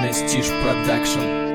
Prestige Production.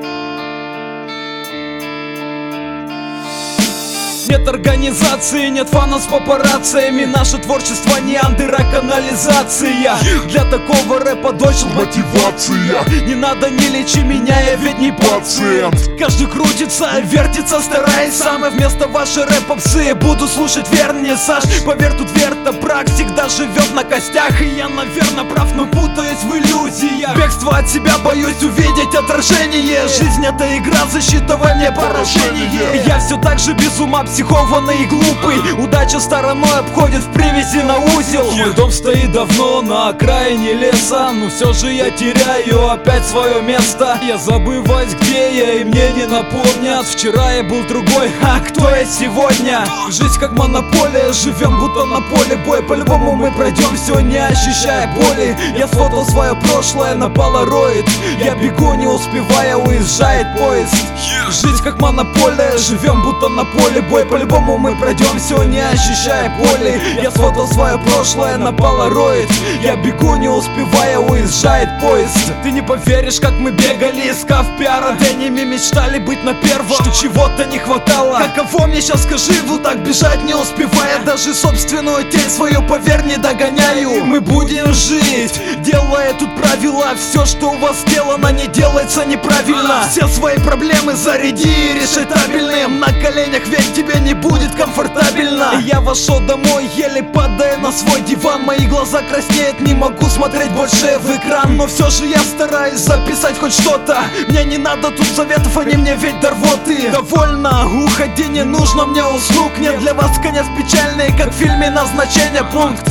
Нет организации, нет фанов с папарацциями. Наше творчество не андера-канализация. Для такого рэпа дочь мотивация. Не надо, не лечи меня, я ведь не пациент. Каждый крутится, вертится, стараясь сам. И вместо вашей рэп-попсы буду слушать вернее, Саш. Поверь, тут вертопрак всегда живет на костях. И я, наверное, прав, но путаюсь в иллюзиях. Бегство от себя, боюсь увидеть отражение. Жизнь это игра, засчитывание поражение. Я все так же без ума, психованный и глупый. Удача стороной обходит в привязи на узел. Мой дом стоит давно на окраине леса, но все же я теряю опять свое место. Я забываюсь, где я, и мне не напомнят. Вчера я был другой, а кто я сегодня? Жизнь как монополия, живем будто на поле боя. По-любому мы пройдем все, не ощущая боли. Я сфотал свое прошлое на полароид. Я бегу, не успевая, уезжает поезд. Жизнь как монополия, живем будто на поле боя. По-любому мы пройдем все, не ощущая боли. Я сфотал свое прошлое на полароид. Я бегу, не успевая, уезжает поезд. Ты не поверишь, как мы бегали, искав пиара. Дэними мечтали быть на первом, что чего-то не хватало. Каково мне сейчас, скажи, вот так бежать не успевая. Даже собственную тень свою, поверь, не догоняю. Мы будем жить, делая тут правила. Все, что у вас сделано, не делается неправильно. Все свои проблемы заряди и решетабельным. На коленях, ведь тебе не будет комфортабельно. И я вошел домой, еле падая на свой диван. Мои глаза краснеют, не могу смотреть больше в экран. Но все же я стараюсь записать хоть что-то. Мне не надо тут советов, они мне ведь до рвоты. Довольно, уходи, не нужно мне услуг. Нет, для вас конец печальный, как в фильме «Назначение пункт».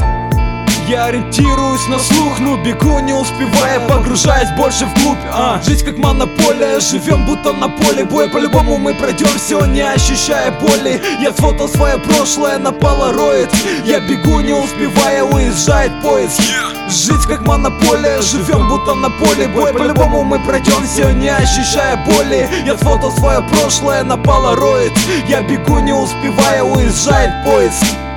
Я ориентируюсь на слух, но бегу не успевая, погружаясь больше вглубь. Жизнь как монополия, живем будто на поле боя. По-любому мы пройдем все, не ощущая боли. Я сфотал свое прошлое на полароид. Я бегу не успевая, уезжает поезд. Жизнь как монополия, живем будто на поле боя. По-любому мы пройдем все, не ощущая боли. Я сфотал свое прошлое на полароид. Я бегу не успевая, уезжает поезд.